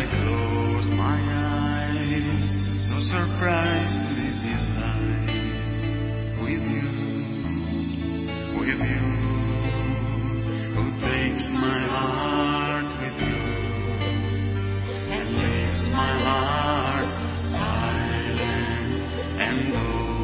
I close my eyes, so surprised to live this life with you, who takes my heart with you and leaves my heart silent and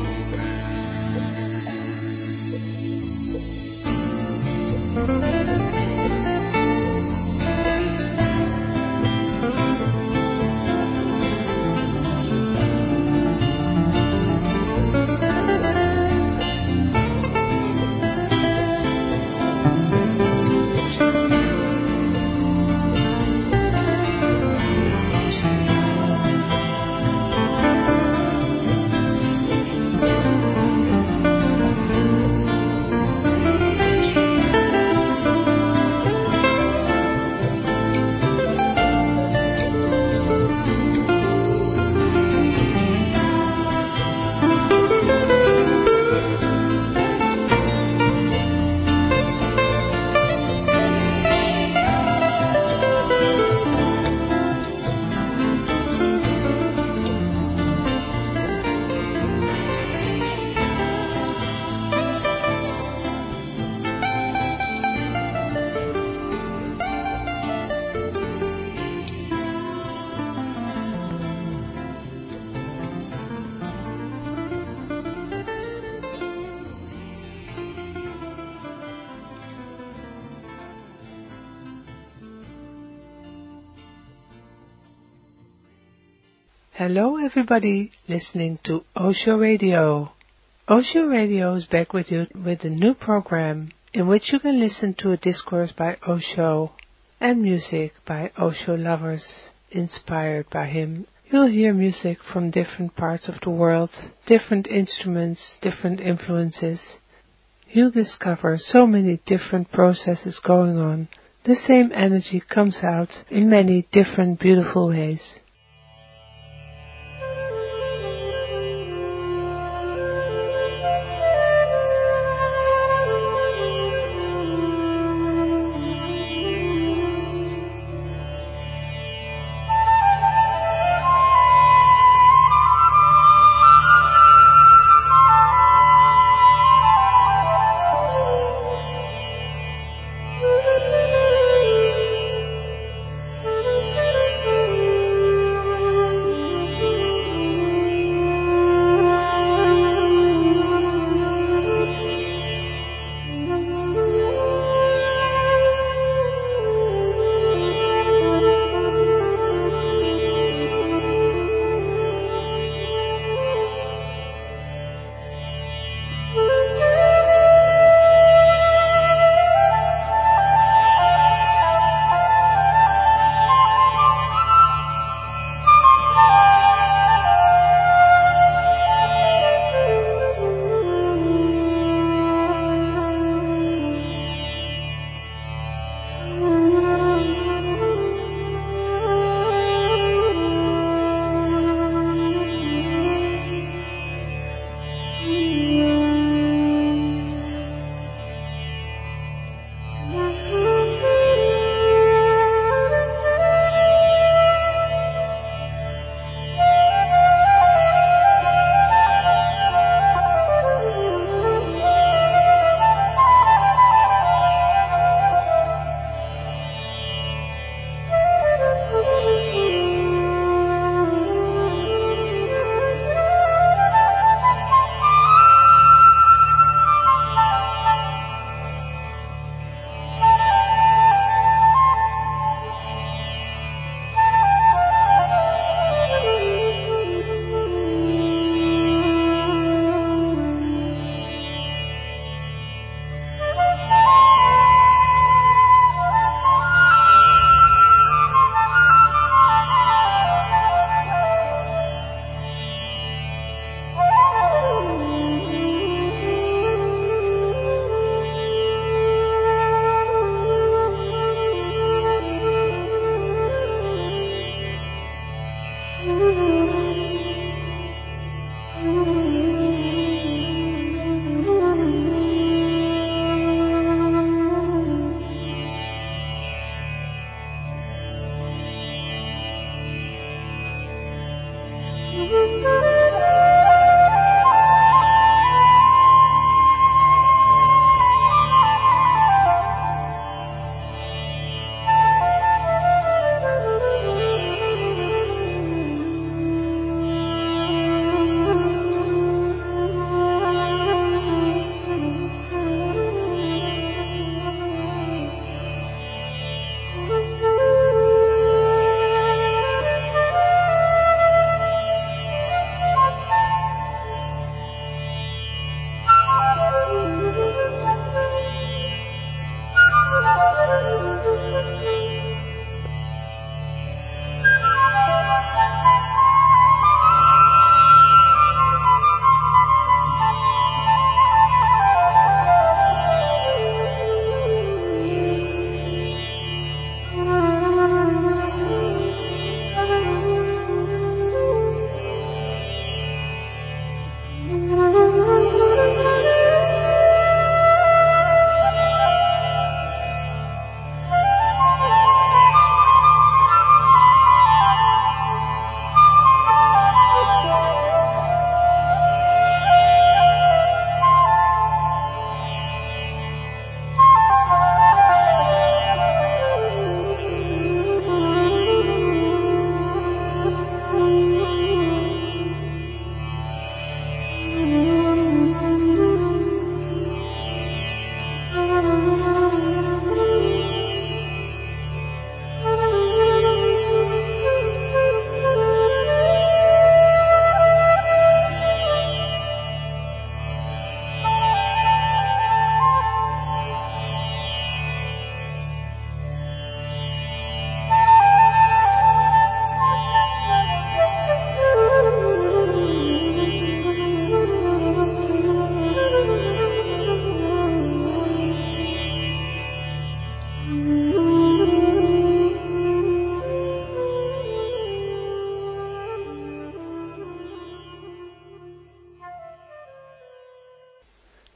Hello everybody listening to Osho Radio. Osho Radio is back with you with a new program in which you can listen to a discourse by Osho and music by Osho lovers inspired by him. You'll hear music from different parts of the world, different instruments, different influences. You'll discover so many different processes going on. The same energy comes out in many different beautiful ways.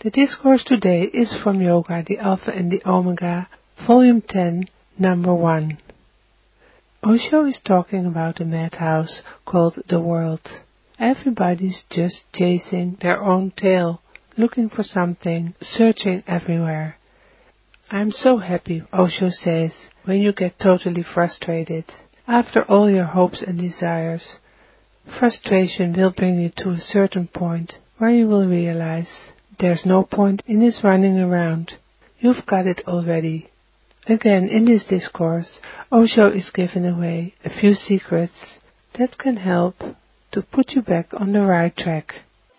The discourse today is from Yoga, the Alpha and the Omega, Volume 10, Number 1. Osho is talking about a madhouse called the world. Everybody's just chasing their own tail, looking for something, searching everywhere. I'm so happy, Osho says, when you get totally frustrated. After all your hopes and desires, frustration will bring you to a certain point where you will realize there's no point in this running around. You've got it already. Again, in this discourse, Osho is giving away a few secrets that can help to put you back on the right track.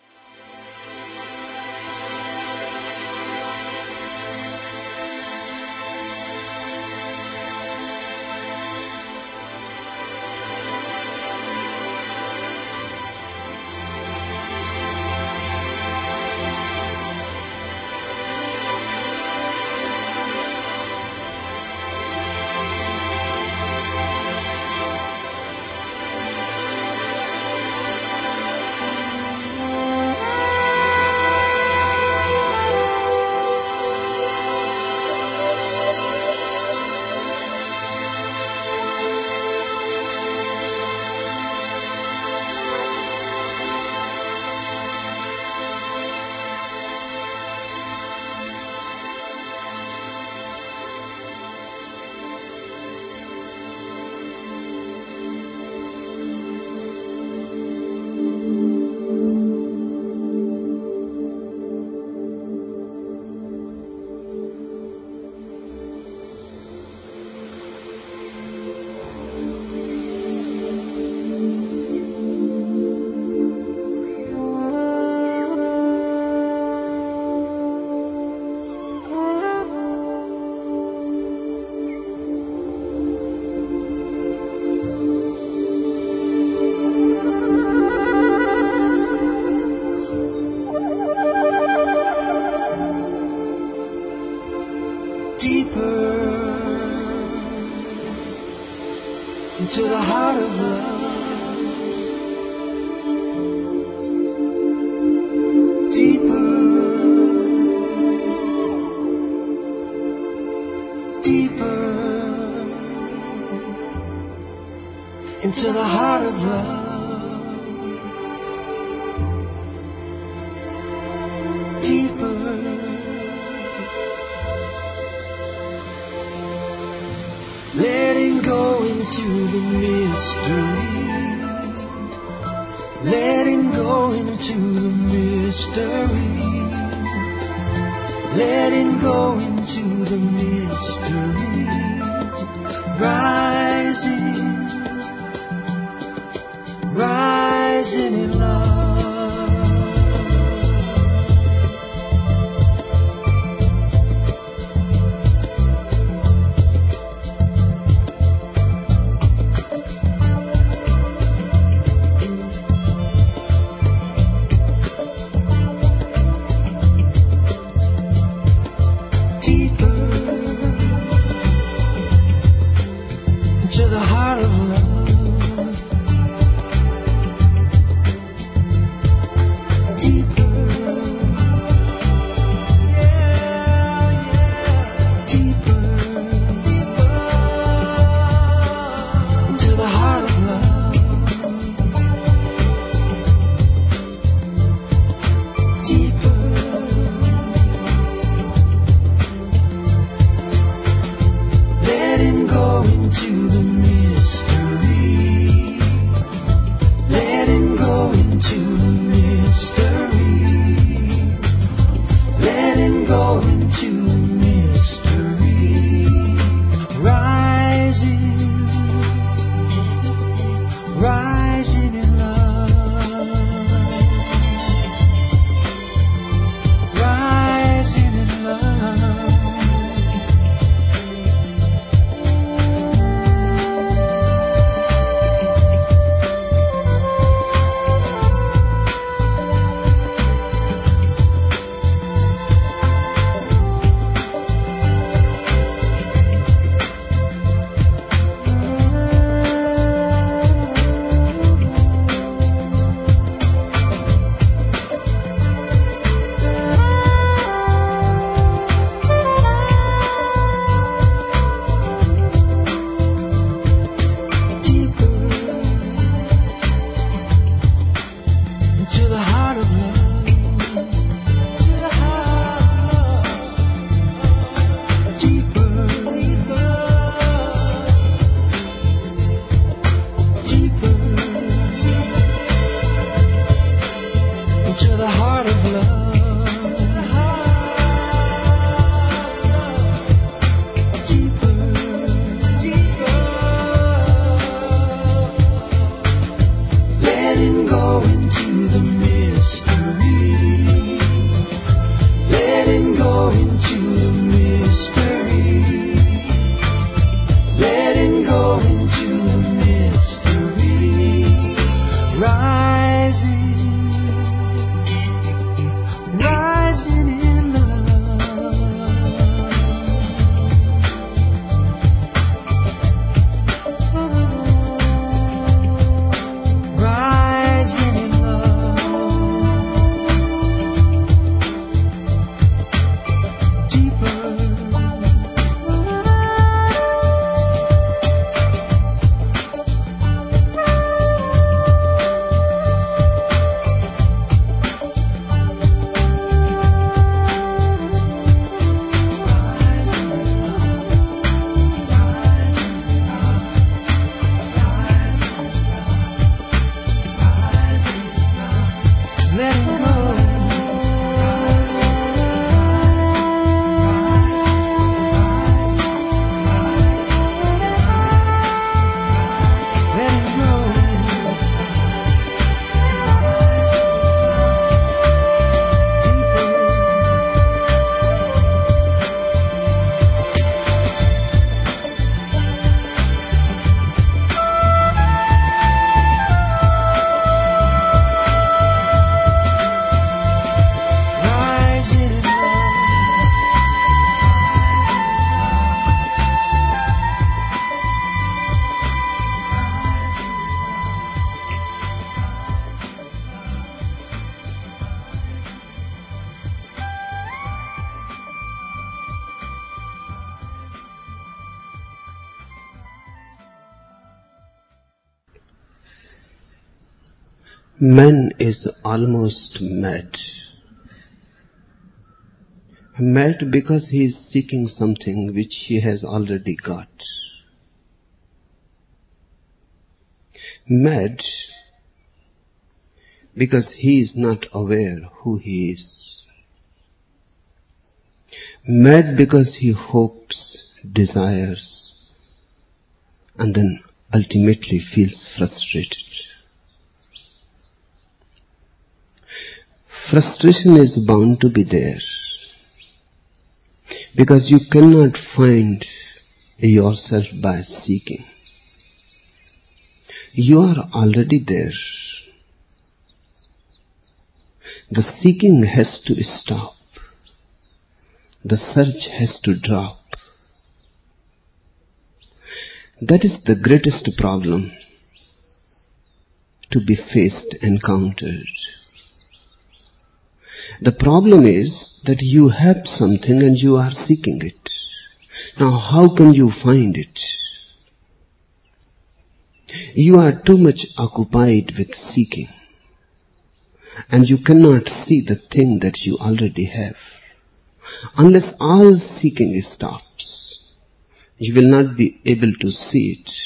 Into the heart of love, deeper, deeper, into the heart of love, deeper. Letting go into the mystery. Letting go into the mystery. Letting go into the mystery. Rising, rising in love. To the heart of love, deeper, yeah, yeah, deeper, deeper, into the heart of love, deeper. Letting go into the mystery. Letting go into the mystery. Letting go into the mystery. Rising, rising in love. Rising in love. Man is almost mad. Mad because he is seeking something which he has already got. Mad because he is not aware who he is. Mad because he hopes, desires, and then ultimately feels frustrated. Frustration is bound to be there because you cannot find yourself by seeking. You are already there. The seeking has to stop. The search has to drop. That is the greatest problem to be faced, encountered. The problem is that you have something and you are seeking it. Now how can you find it? You are too much occupied with seeking, and you cannot see the thing that you already have. Unless all seeking stops, you will not be able to see it.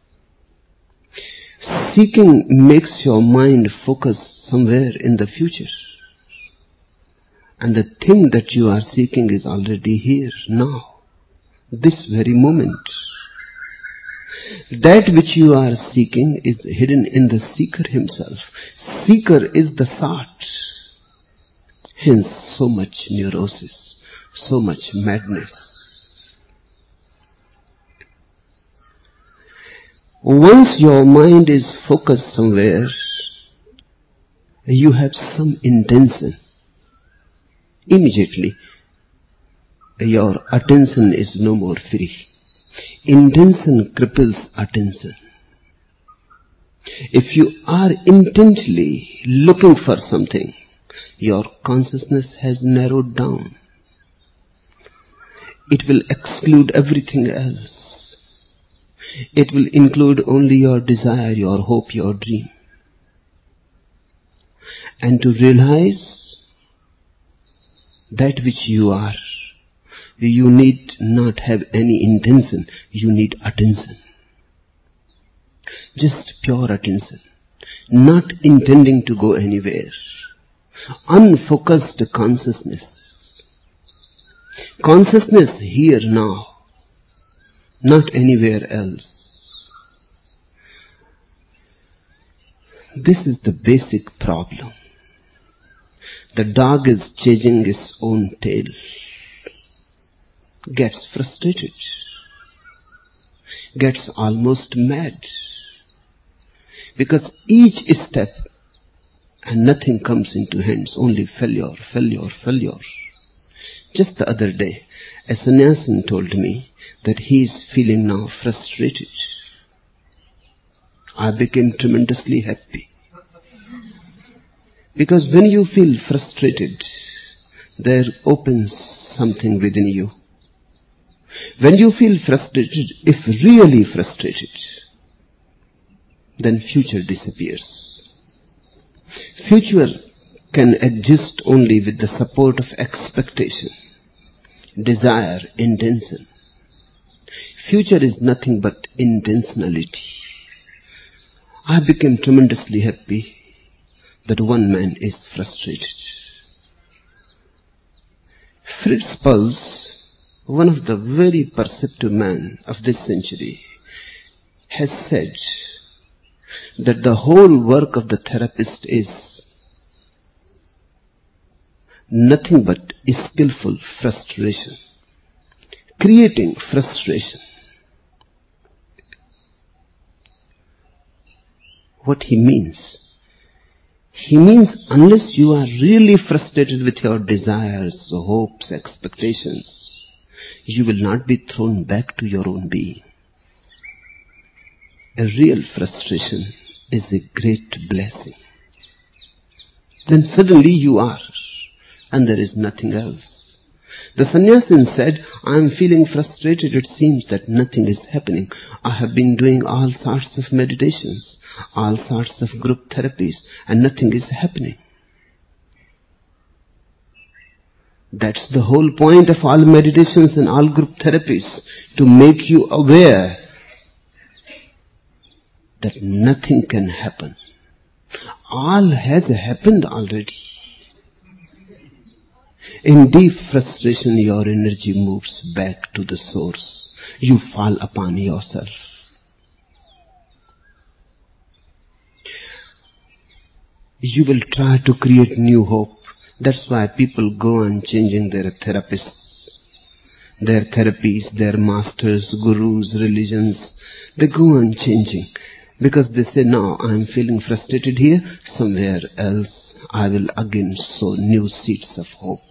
Seeking makes your mind focus somewhere in the future. And the thing that you are seeking is already here, now, this very moment. That which you are seeking is hidden in the seeker himself. Seeker is the sought. Hence so much neurosis, so much madness. Once your mind is focused somewhere, you have some intention. Immediately, your attention is no more free. Intention cripples attention. If you are intently looking for something, your consciousness has narrowed down. It will exclude everything else. It will include only your desire, your hope, your dream. And to realize that which you are, you need not have any intention, you need attention. Just pure attention, not intending to go anywhere. Unfocused consciousness. Consciousness here now, not anywhere else. This is the basic problem. The dog is chasing its own tail, gets frustrated, gets almost mad, because each step and nothing comes into hands, only failure, failure, failure. Just the other day, a sannyasin told me that he is feeling now frustrated. I became tremendously happy. Because when you feel frustrated, there opens something within you. When you feel frustrated, if really frustrated, then future disappears. Future can exist only with the support of expectation, desire, intention. Future is nothing but intentionality. I became tremendously happy that one man is frustrated. Fritz Perls, one of the very perceptive men of this century, has said that the whole work of the therapist is nothing but skillful frustration, creating frustration. What he means? He means unless you are really frustrated with your desires, hopes, expectations, you will not be thrown back to your own being. A real frustration is a great blessing. Then suddenly you are, and there is nothing else. The sannyasin said, I am feeling frustrated. It seems that nothing is happening. I have been doing all sorts of meditations, all sorts of group therapies, and nothing is happening. That's the whole point of all meditations and all group therapies, to make you aware that nothing can happen. All has happened already. In deep frustration, your energy moves back to the source. You fall upon yourself. You will try to create new hope. That's why people go on changing their therapists, their therapies, their masters, gurus, religions. They go on changing because they say, now I'm feeling frustrated here, somewhere else I will again sow new seeds of hope.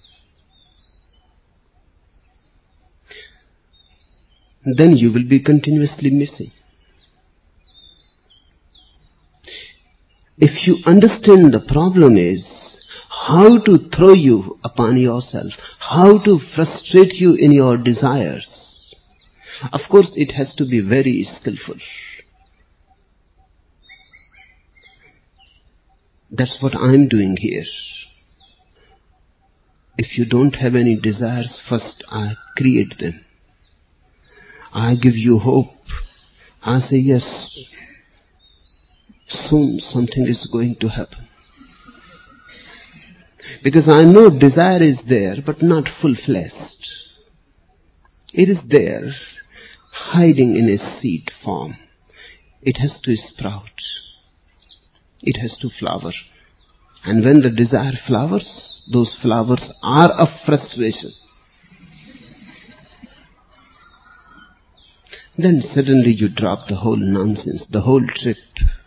Then you will be continuously missing. If you understand the problem is how to throw you upon yourself, how to frustrate you in your desires, of course it has to be very skillful. That's what I'm doing here. If you don't have any desires, first I create them. I give you hope. I say, yes, soon something is going to happen. Because I know desire is there, but not full-fleshed. It is there, hiding in a seed form. It has to sprout. It has to flower. And when the desire flowers, those flowers are of frustration. Then suddenly you drop the whole nonsense, the whole trip.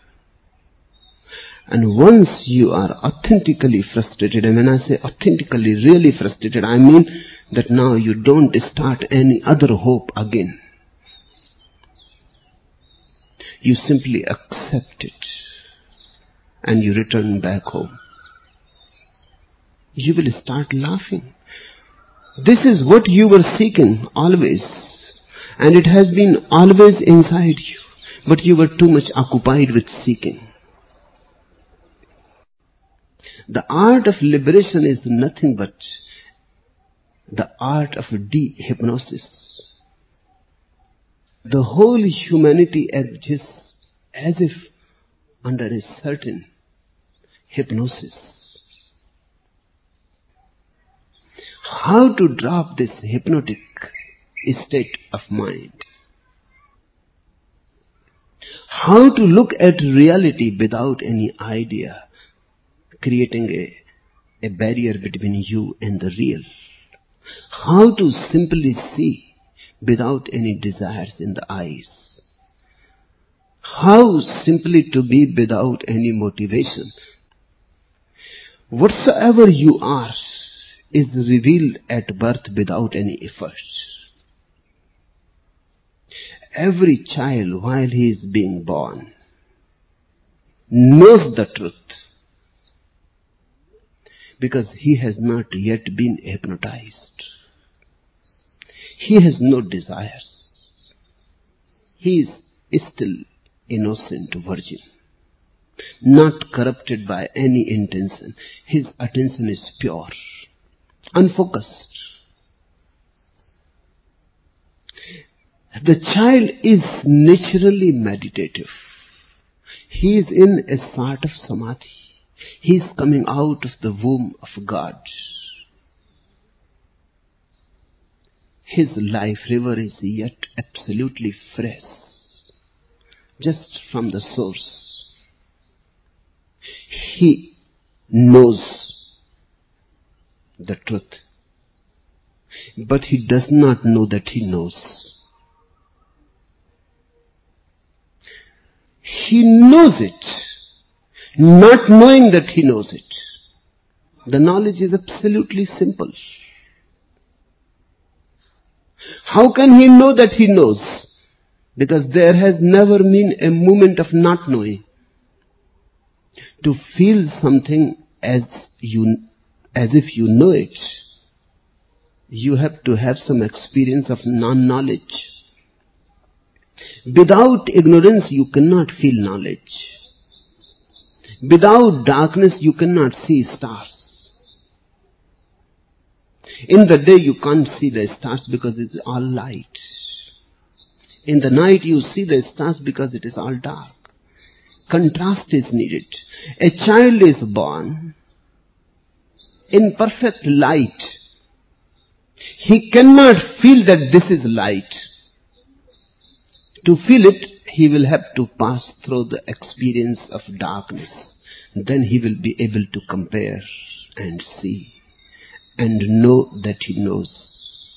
And once you are authentically frustrated, and when I say authentically, really frustrated, I mean that now you don't start any other hope again. You simply accept it and you return back home. You will start laughing. This is what you were seeking always. And it has been always inside you, but you were too much occupied with seeking. The art of liberation is nothing but the art of de-hypnosis. The whole humanity exists as if under a certain hypnosis. How to drop this hypnotic state of mind? How to look at reality without any idea, creating a barrier between you and the real? How to simply see without any desires in the eyes? How simply to be without any motivation? Whatsoever you are is revealed at birth without any effort. Every child, while he is being born, knows the truth because he has not yet been hypnotized. He has no desires. He is still innocent virgin, not corrupted by any intention. His attention is pure, unfocused. The child is naturally meditative. He is in a sort of samadhi. He is coming out of the womb of God. His life river is yet absolutely fresh, just from the source. He knows the truth, but he does not know that he knows. He knows it, not knowing that he knows it. The knowledge is absolutely simple. How can he know that he knows? Because there has never been a moment of not knowing. To feel something as if you know it you have to have some experience of non-knowledge. Without ignorance, you cannot feel knowledge. Without darkness, you cannot see stars. In the day, you can't see the stars because it's all light. In the night, you see the stars because it is all dark. Contrast is needed. A child is born in perfect light. He cannot feel that this is light. To feel it, he will have to pass through the experience of darkness. Then he will be able to compare and see and know that he knows.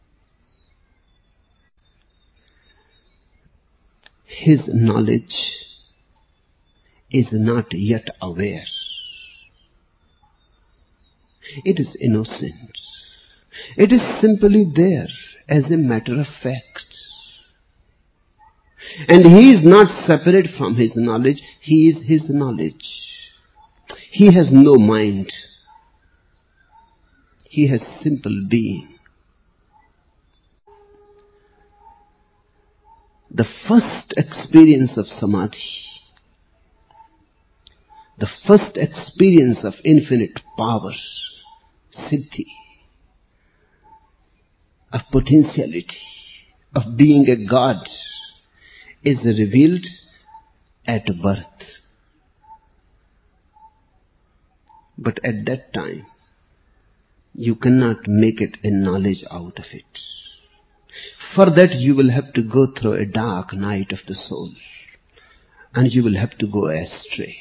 His knowledge is not yet aware. It is innocent. It is simply there as a matter of fact. And he is not separate from his knowledge. He is his knowledge. He has no mind. He has simple being. The first experience of samadhi, the first experience of infinite power, siddhi, of potentiality, of being a god, is revealed at birth. But at that time, you cannot make it a knowledge out of it. For that, you will have to go through a dark night of the soul, and you will have to go astray.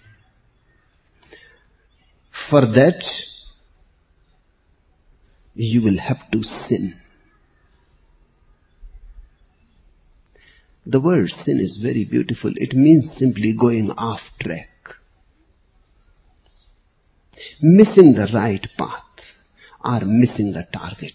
For that, you will have to sin. The word sin is very beautiful. It means simply going off track, missing the right path, or missing the target,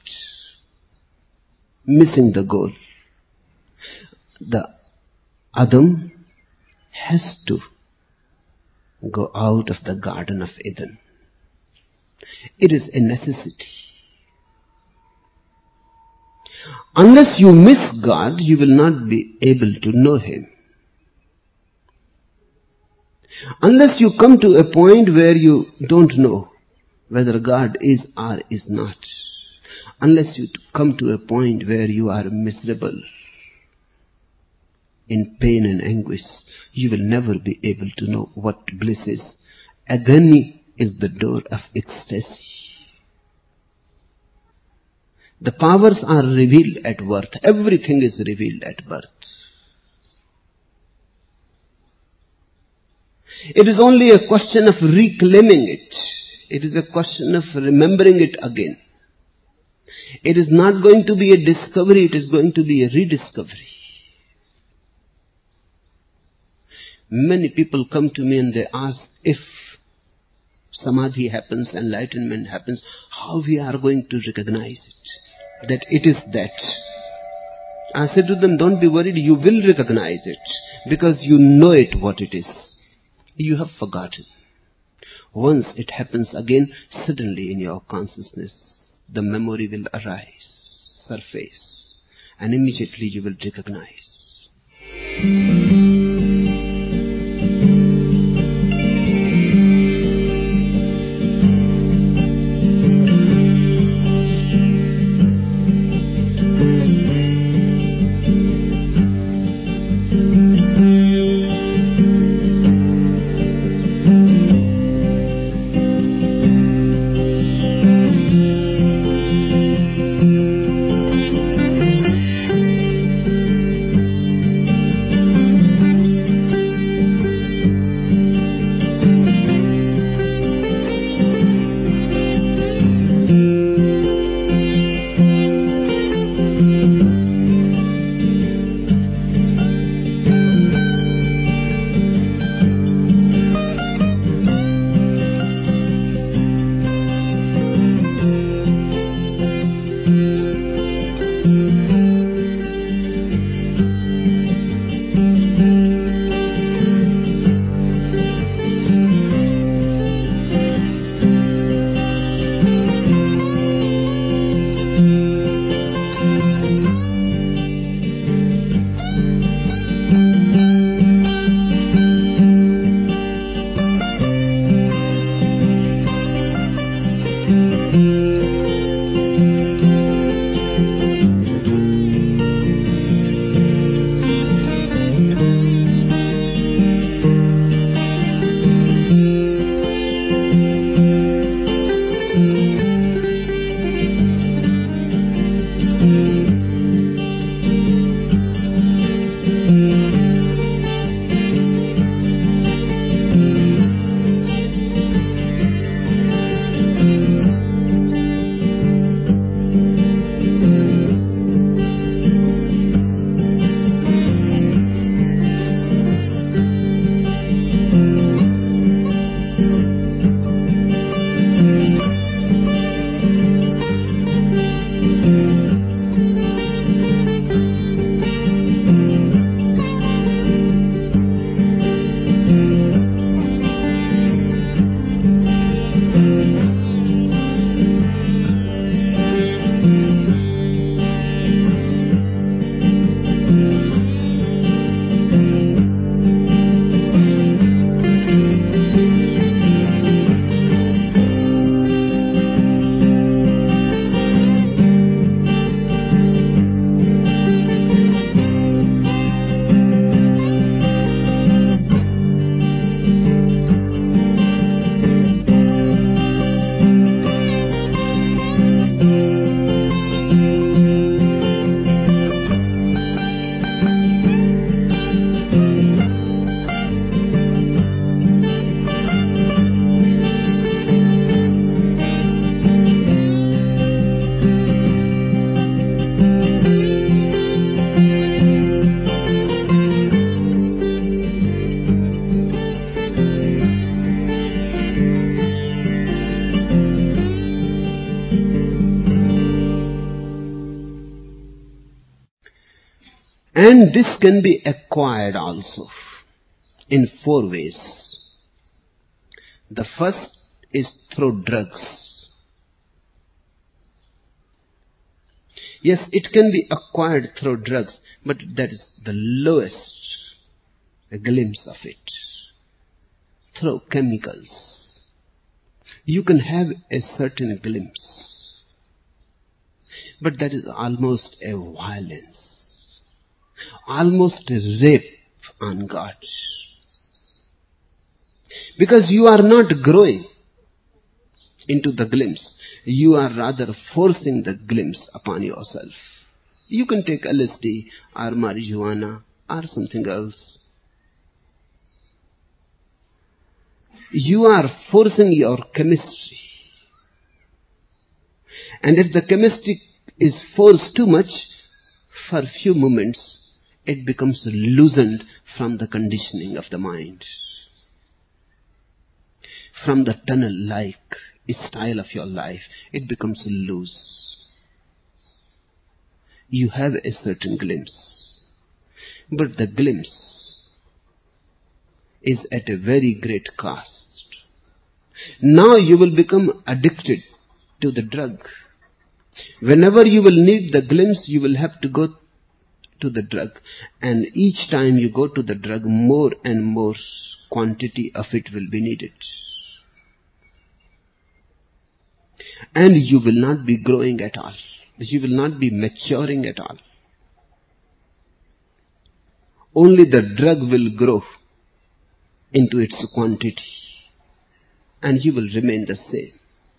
missing the goal. The Adam has to go out of the Garden of Eden. It is a necessity. Unless you miss God, you will not be able to know Him. Unless you come to a point where you don't know whether God is or is not, unless you come to a point where you are miserable, in pain and anguish, you will never be able to know what bliss is. Agony is the door of ecstasy. The powers are revealed at birth. Everything is revealed at birth. It is only a question of reclaiming it. It is a question of remembering it again. It is not going to be a discovery, it is going to be a rediscovery. Many people come to me and they ask, if samadhi happens, enlightenment happens, how we are going to recognize it, that it is that. I said to them, don't be worried, you will recognize it, because you know it what it is. You have forgotten. Once it happens again, suddenly in your consciousness, the memory will arise, surface, and immediately you will recognize. And this can be acquired also in 4 ways. The first is through drugs. Yes, it can be acquired through drugs, but that is the lowest glimpse of it. Through chemicals, you can have a certain glimpse, but that is almost a violence, almost a rape on God. Because you are not growing into the glimpse, you are rather forcing the glimpse upon yourself. You can take LSD or marijuana or something else. You are forcing your chemistry. And if the chemistry is forced too much, for a few moments, it becomes loosened from the conditioning of the mind. From the tunnel-like style of your life, it becomes loose. You have a certain glimpse, but the glimpse is at a very great cost. Now you will become addicted to the drug. Whenever you will need the glimpse, you will have to go to the drug. And each time you go to the drug, more and more quantity of it will be needed. And you will not be growing at all. You will not be maturing at all. Only the drug will grow into its quantity, and you will remain the same.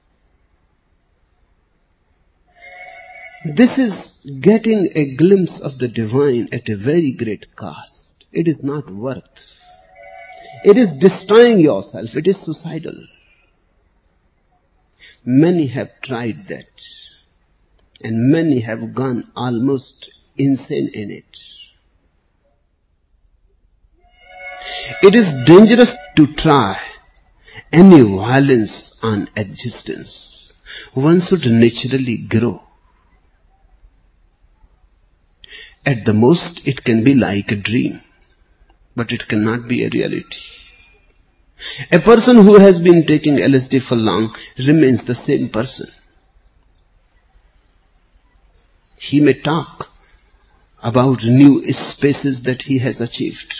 This is getting a glimpse of the divine at a very great cost. It is not worth. It is destroying yourself. It is suicidal. Many have tried that, and many have gone almost insane in it. It is dangerous to try any violence on existence. One should naturally grow. At the most, it can be like a dream, but it cannot be a reality. A person who has been taking LSD for long remains the same person. He may talk about new spaces that he has achieved,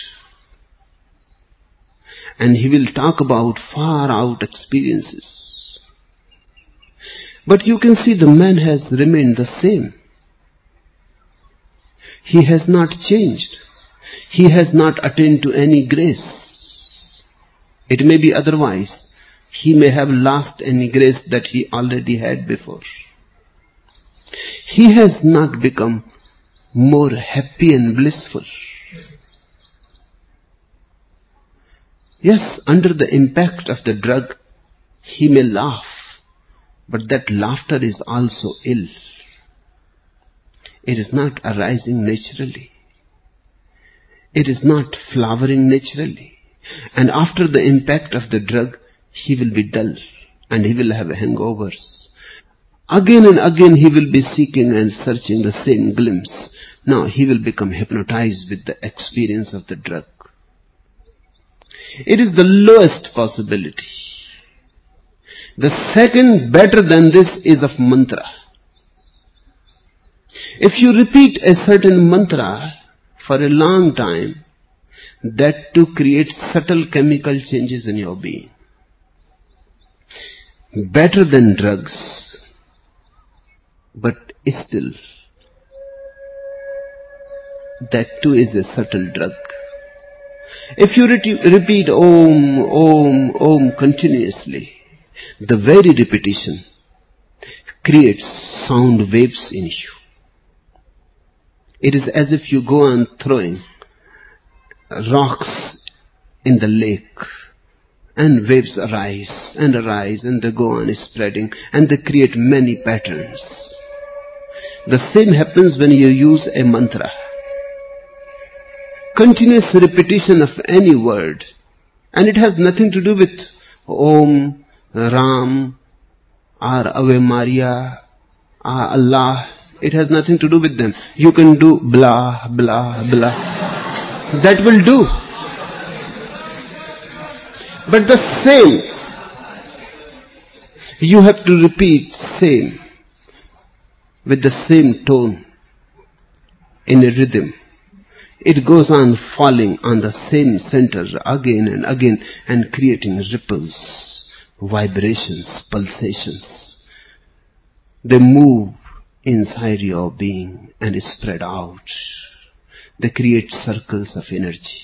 and he will talk about far out experiences. But you can see the man has remained the same. He has not changed. He has not attained to any grace. It may be otherwise. He may have lost any grace that he already had before. He has not become more happy and blissful. Yes, under the impact of the drug, he may laugh, but that laughter is also ill. It is not arising naturally. It is not flowering naturally. And after the impact of the drug, he will be dull and he will have hangovers. Again and again he will be seeking and searching the same glimpse. Now he will become hypnotized with the experience of the drug. It is the lowest possibility. The second, better than this, is of mantra. If you repeat a certain mantra for a long time, that too creates subtle chemical changes in your being. Better than drugs, but still, that too is a subtle drug. If you repeat Om, Om, Om continuously, the very repetition creates sound waves in you. It is as if you go on throwing rocks in the lake, and waves arise and they go on spreading, and they create many patterns. The same happens when you use a mantra. Continuous repetition of any word, and it has nothing to do with Om, Ram, or Ave Maria, or Allah. It has nothing to do with them. You can do blah, blah, blah. That will do. But the same, you have to repeat same, with the same tone, in a rhythm. It goes on falling on the same center again and again and creating ripples, vibrations, pulsations. They move inside your being and spread out. They create circles of energy.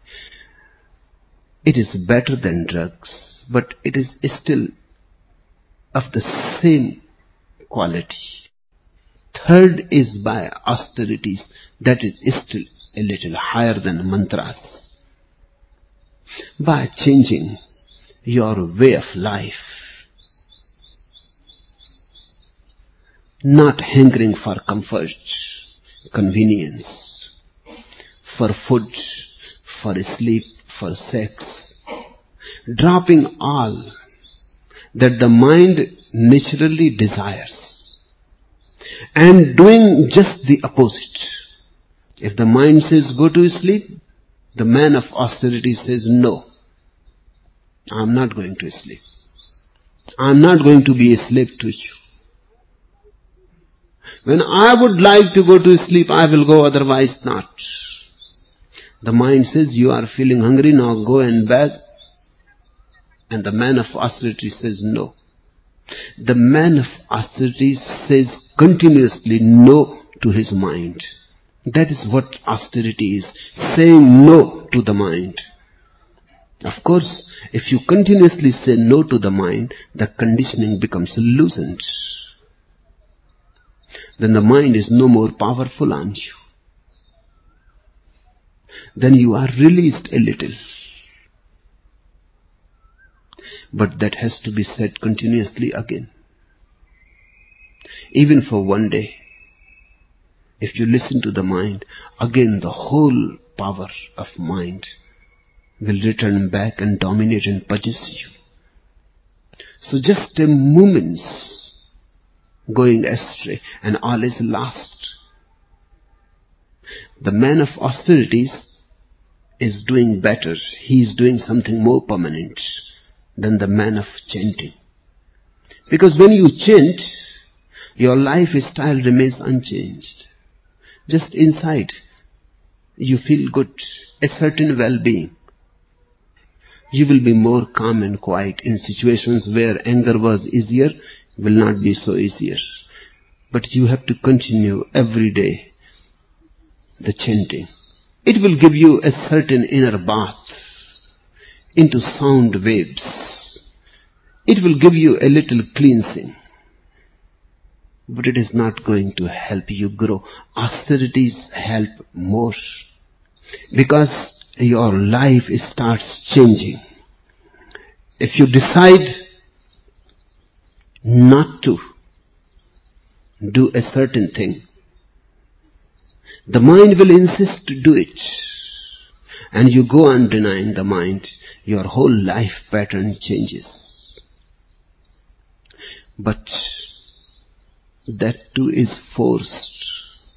It is better than drugs, but it is still of the same quality. Third is by austerities. That is still a little higher than mantras. By changing your way of life, not hankering for comfort, convenience, for food, for sleep, for sex, dropping all that the mind naturally desires and doing just the opposite. If the mind says go to sleep, the man of austerity says no, I'm not going to sleep. I'm not going to be a slave to you. When I would like to go to sleep, I will go, otherwise not. The mind says, you are feeling hungry, now go and beg. And the man of austerity says no. The man of austerity says continuously no to his mind. That is what austerity is, saying no to the mind. Of course, if you continuously say no to the mind, the conditioning becomes loosened. Then the mind is no more powerful on you. Then you are released a little. But that has to be said continuously again. Even for one day. If you listen to the mind, again the whole power of mind will return back and dominate and possess you. So just a moment's going astray and all is lost. The man of austerities is doing better. He is doing something more permanent than the man of chanting. Because when you chant, your lifestyle remains unchanged. Just inside, you feel good, a certain well-being. You will be more calm and quiet in situations where anger was easier, will not be so easier. But you have to continue every day the chanting. It will give you a certain inner bath into sound waves. It will give you a little cleansing. But it is not going to help you grow. Austerities help more. Because your life starts changing. If you decide not to do a certain thing, the mind will insist to do it. And you go on denying the mind, your whole life pattern changes. But that too is forced.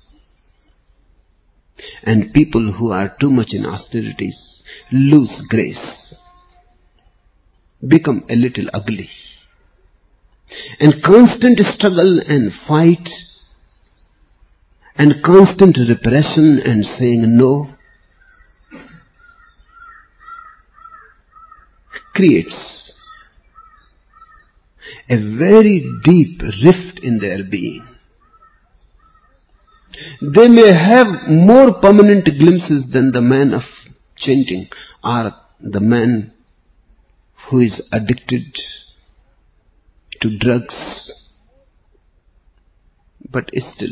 And people who are too much in austerities lose grace, become a little ugly. And constant struggle and fight and constant repression and saying no creates a very deep rift in their being. They may have more permanent glimpses than the man of chanting or the man who is addicted to drugs. But still,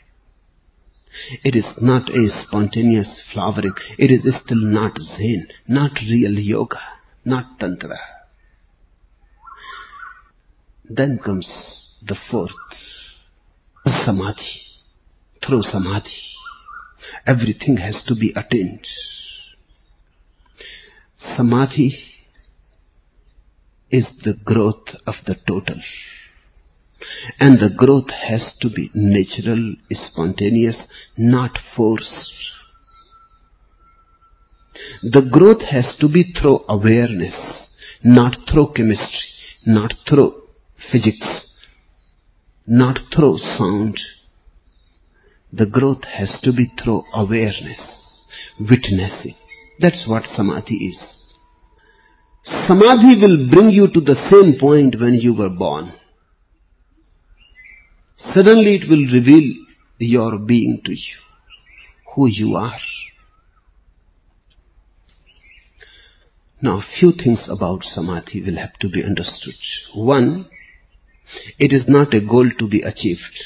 it is not a spontaneous flowering. It is still not Zen, not real yoga, not Tantra. Then comes the fourth, Samadhi. Through Samadhi, everything has to be attained. Samadhi is the growth of the total. And the growth has to be natural, spontaneous, not forced. The growth has to be through awareness, not through chemistry, not through physics, not through sound. The growth has to be through awareness, witnessing. That's what samadhi is. Samadhi will bring you to the same point when you were born. Suddenly it will reveal your being to you, who you are. Now, few things about samadhi will have to be understood. One, it is not a goal to be achieved.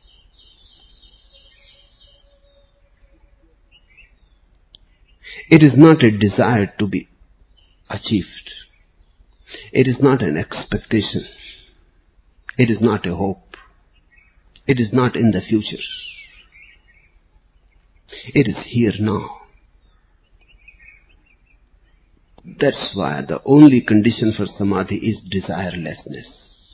It is not a desire to be achieved. It is not an expectation. It is not a hope. It is not in the future. It is here now. That's why the only condition for samadhi is desirelessness.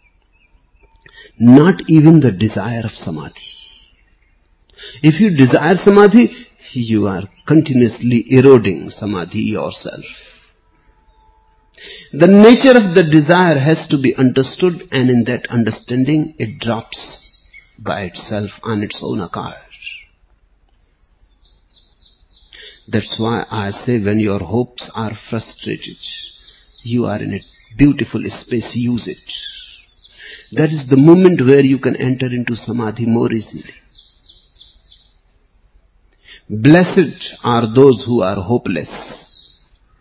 Not even the desire of samadhi. If you desire samadhi, you are continuously eroding samadhi yourself. The nature of the desire has to be understood, and in that understanding it drops by itself on its own account. That's why I say when your hopes are frustrated, you are in a beautiful space, use it. That is the moment where you can enter into samadhi more easily. Blessed are those who are hopeless.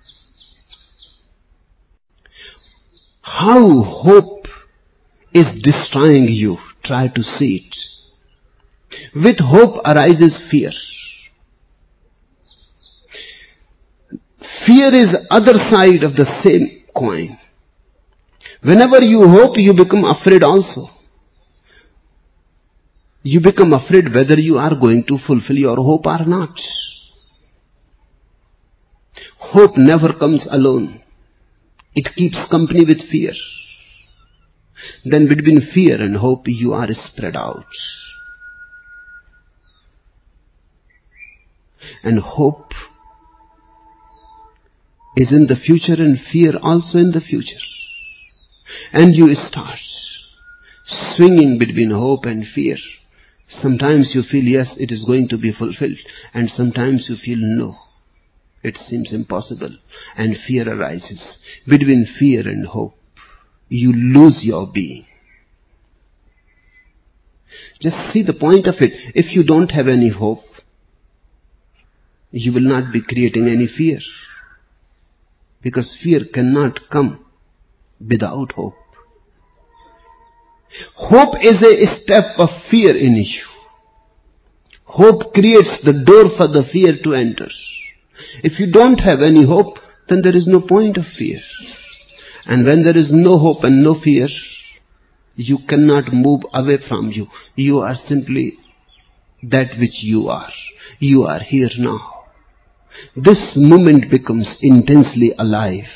How hope is destroying you, try to see it. With hope arises fear. Fear is other side of the same coin. Whenever you hope, you become afraid also. You become afraid whether you are going to fulfill your hope or not. Hope never comes alone. It keeps company with fear. Then between fear and hope, you are spread out. And hope is in the future and fear also in the future. And you start swinging between hope and fear. Sometimes you feel yes, it is going to be fulfilled, and sometimes you feel no, it seems impossible, and fear arises. Between fear and hope, you lose your being. Just see the point of it. If you don't have any hope, you will not be creating any fear, because fear cannot come without hope. Hope is a step of fear in you. Hope creates the door for the fear to enter. If you don't have any hope, then there is no point of fear. And when there is no hope and no fear, you cannot move away from you. You are simply that which you are. You are here now. This moment becomes intensely alive.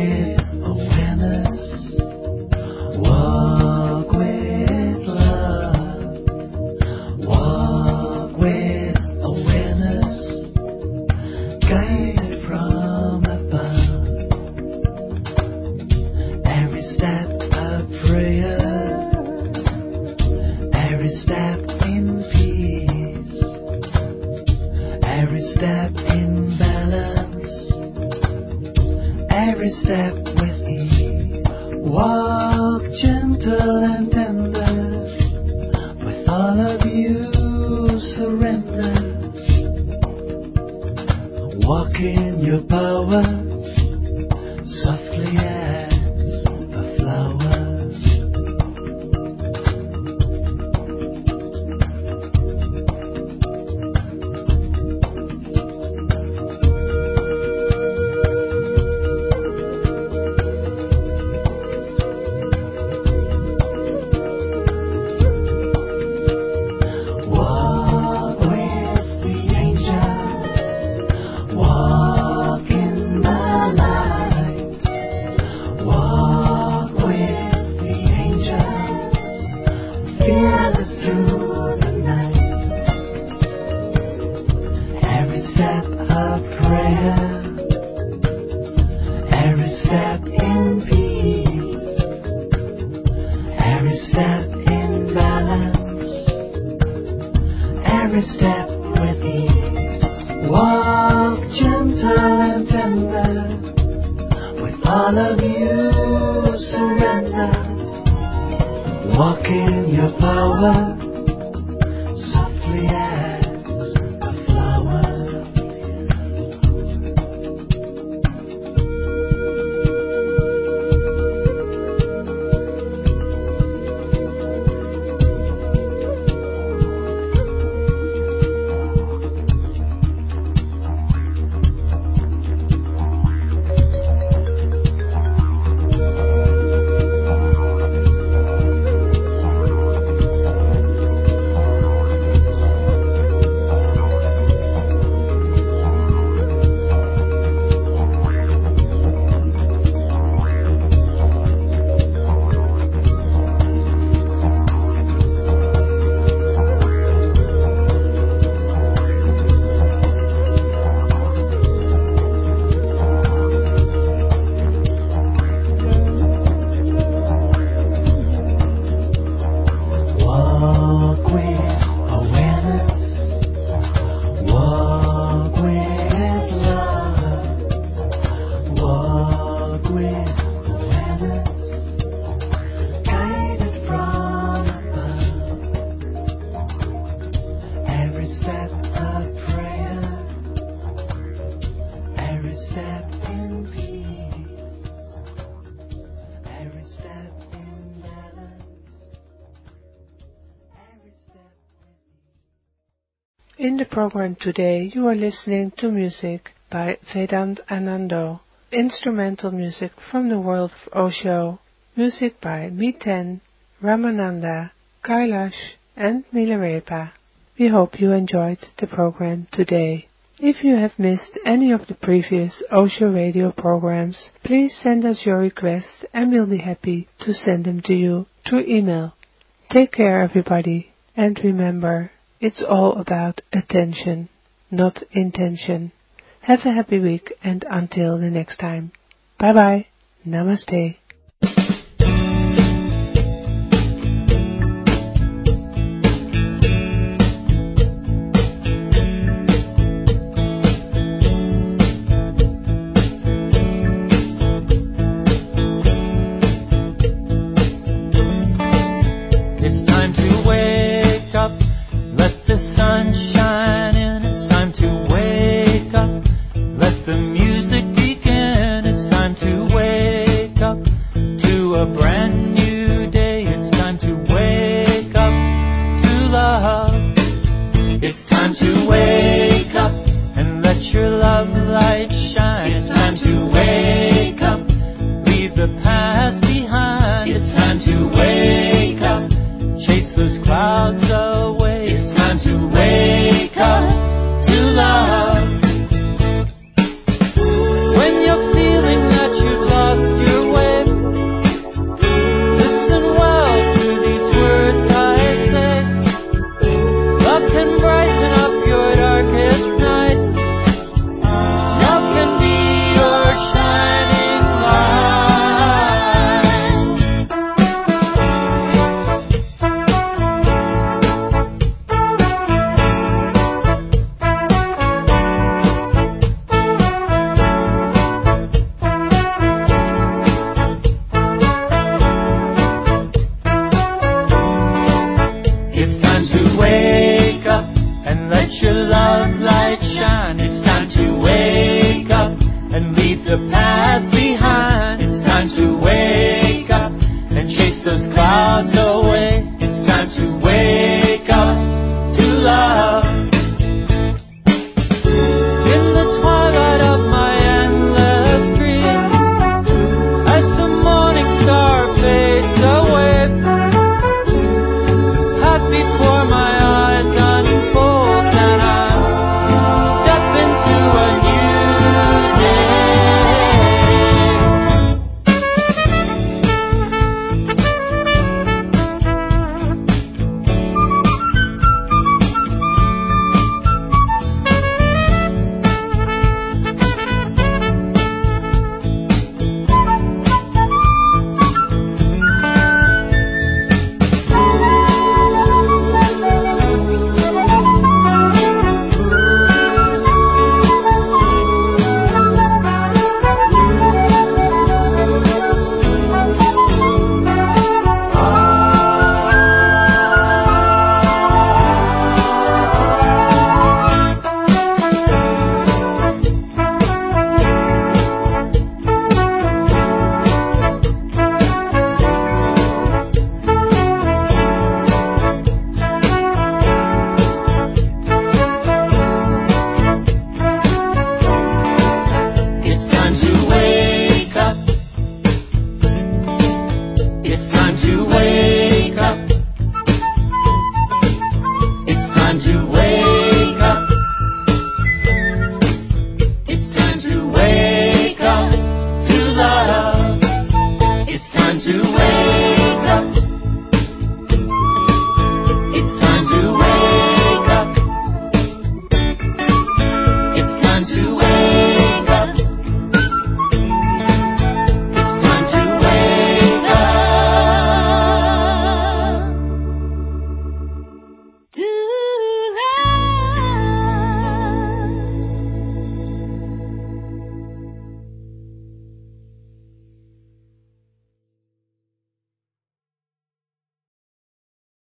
Walk with love. every step with ease. Walk gentle and tender, with all of you surrender. Walk in your power, softly as a flower. In the program today, you are listening to music by Vedant Anando, instrumental music from the world of Osho, music by Miten, Ramananda, Kailash, and Milarepa. We hope you enjoyed the program today. If you have missed any of the previous Osho radio programs, please send us your requests and we'll be happy to send them to you through email. Take care, everybody, and remember, it's all about attention, not intention. Have a happy week and until the next time. Bye bye. Namaste. Music begin, it's time to wake up. the past